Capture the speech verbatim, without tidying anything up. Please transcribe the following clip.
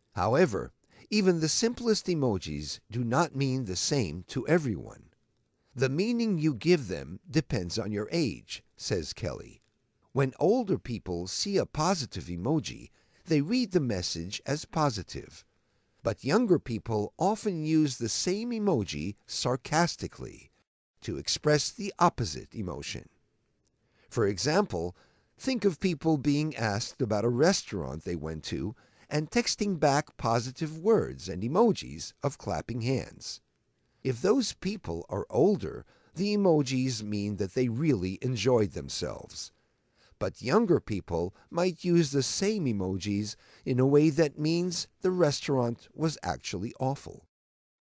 However, even the simplest emojis do not mean the same to everyone. The meaning you give them depends on your age, says Kelly. When older people see a positive emoji, they read the message as positive. But younger people often use the same emoji sarcastically to express the opposite emotion. For example, think of people being asked about a restaurant they went to and texting back positive words and emojis of clapping hands. If those people are older, the emojis mean that they really enjoyed themselves. But younger people might use the same emojis in a way that means the restaurant was actually awful.